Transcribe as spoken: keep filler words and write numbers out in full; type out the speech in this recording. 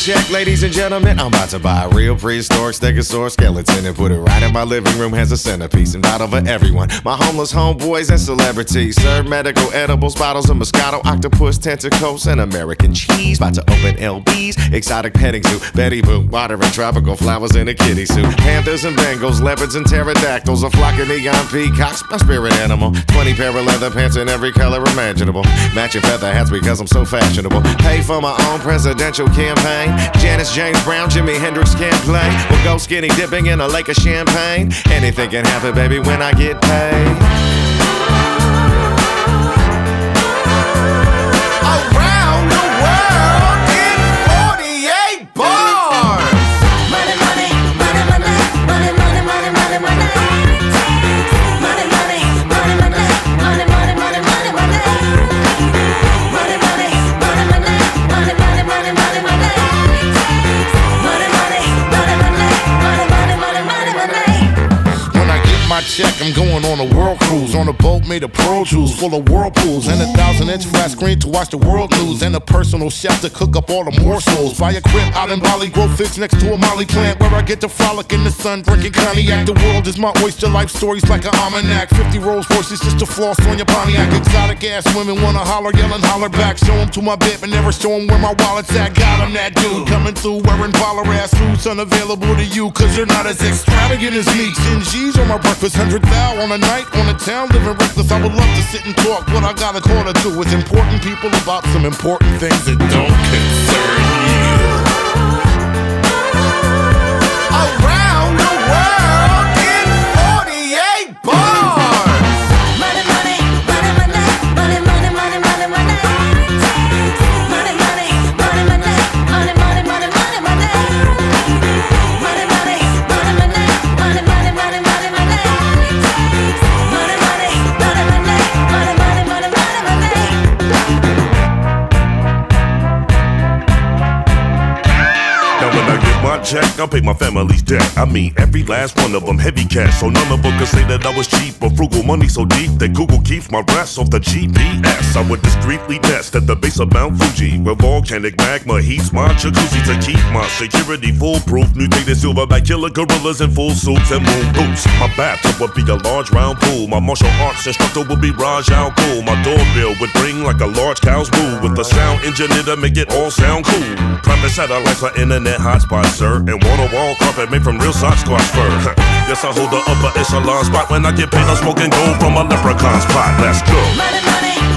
check, ladies and gentlemen. I'm about to buy a real prehistoric stegosaurus skeleton and put it right in my living room as a centerpiece and out over everyone. My homeless homeboys and celebrities serve medical edibles, bottles of Moscato, octopus, tentacles, and American cheese. About to open L B's, exotic petting zoo, Betty Boop, watering tropical flowers in a kitty suit. Panthers and Bengals, leopards and pterodactyls, a flock of neon peacocks, my spirit animal. Twenty pair of leather pants in every color imaginable. Matching feather hats because I'm so fashionable. Pay for my own presidential campaign. Janice, James Brown, Jimi Hendrix can't play. We'll go skinny dipping in a lake of champagne. Anything can happen, baby, when I get paid. Around the world in forty-eight bars. Money, money, money, money, money, money, money, money, money. Money, money, money, money, money, money, money, money, money. Money, money, money, money, money, money, money, money, money. My check, I'm going on a world cruise on a boat made of pearl jewels, full of whirlpools, and a thousand inch flat screen to watch the world news, and a personal chef to cook up all the morsels. Buy a crib out in Bali, grow figs next to a molly plant where I get to frolic in the sun, drinking cognac. The world is my oyster, life stories like an almanac. Fifty Rolls Royces just to floss on your Pontiac. Exotic ass women wanna holler, yelling, holler back. Show 'em to my bed, but never show 'em where my wallet's at. Got 'em that dude coming through wearing baller ass suits, unavailable to you, cause you're not as extravagant as me. ten G's on my breakfast, hundred thou on a night on the town, living reckless. I would love to sit and talk, but I got a call to do with important people about some important things that don't concern you. Around the world in forty-eight bars. Money, money, money, money, money, money, money, money, money. Money, money, money, money, money, money, money, money, money. Money, money, money, money, money, money, money, money, money. Check, I'll pay my family's debt. I mean, every last one of them heavy cash. So none of them could say that I was cheap or frugal. Money so deep that Google keeps my rest off the G P S. I would discreetly nest at the base of Mount Fuji, where volcanic magma heats my jacuzzi to keep my security foolproof. Mutated silverback killer gorillas in full suits and moon boots. My bathtub would be a large round pool. My martial arts instructor would be Raj Al Ghul. My doorbell would ring like a large cow's moo, with a sound engineer to make it all sound cool. Private satellites for internet hotspots, sir, and wall-to-wall carpet made from real Sasquatch fur. Yes, I hold the upper echelon spot when I get paid. I'm smoking gold from a leprechaun's pot. Let's go. Money, money.